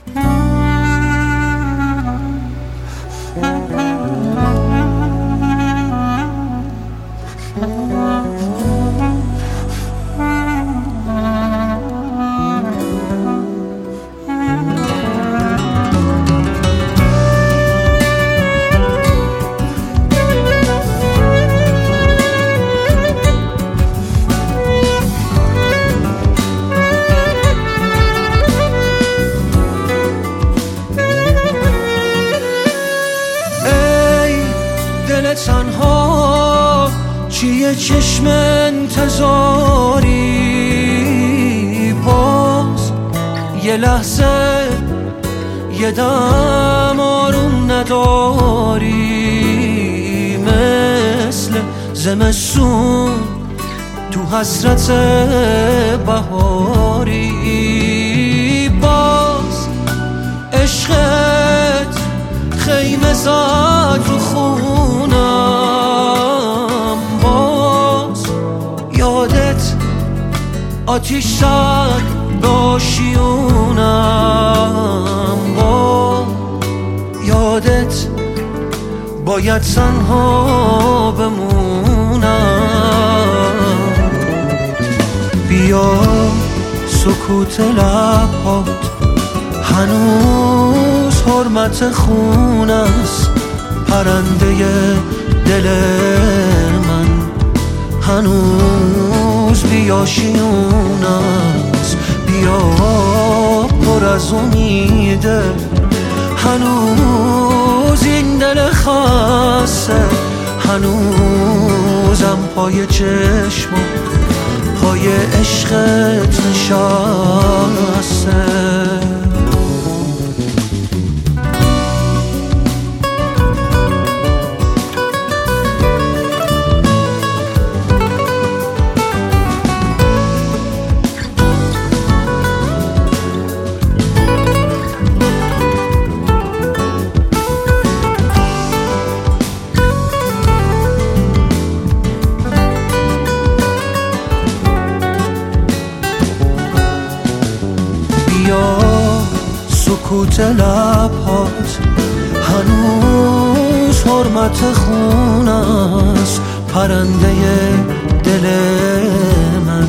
تنها چیه چشم انتظاری، باز یه لحظه یه دم آروم نداری، مثل زمستون تو حسرت بهاری، باز عشقت خیمه زد رو خونم، باز یادت آتیش زد به آشیونم، باز یادت باید تنها بمونم. بیا سکوت لبات هنوز حرمت خون است، پرنده دل من هنوز بیاشیون است، بیا پر از امیده هنوز این دل خسته، هنوزم پای چشمم پای عشقت نشسته. سکوت لبات هنوز حرمت خون است، پرنده دل من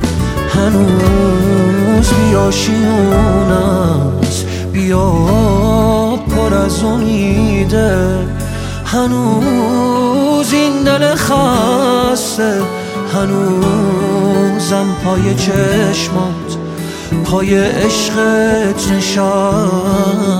هنوز بیاشیون است، بیا پر از امیده هنوز این دل خسته، هنوزم پای چشمات پای عشقت نشسته.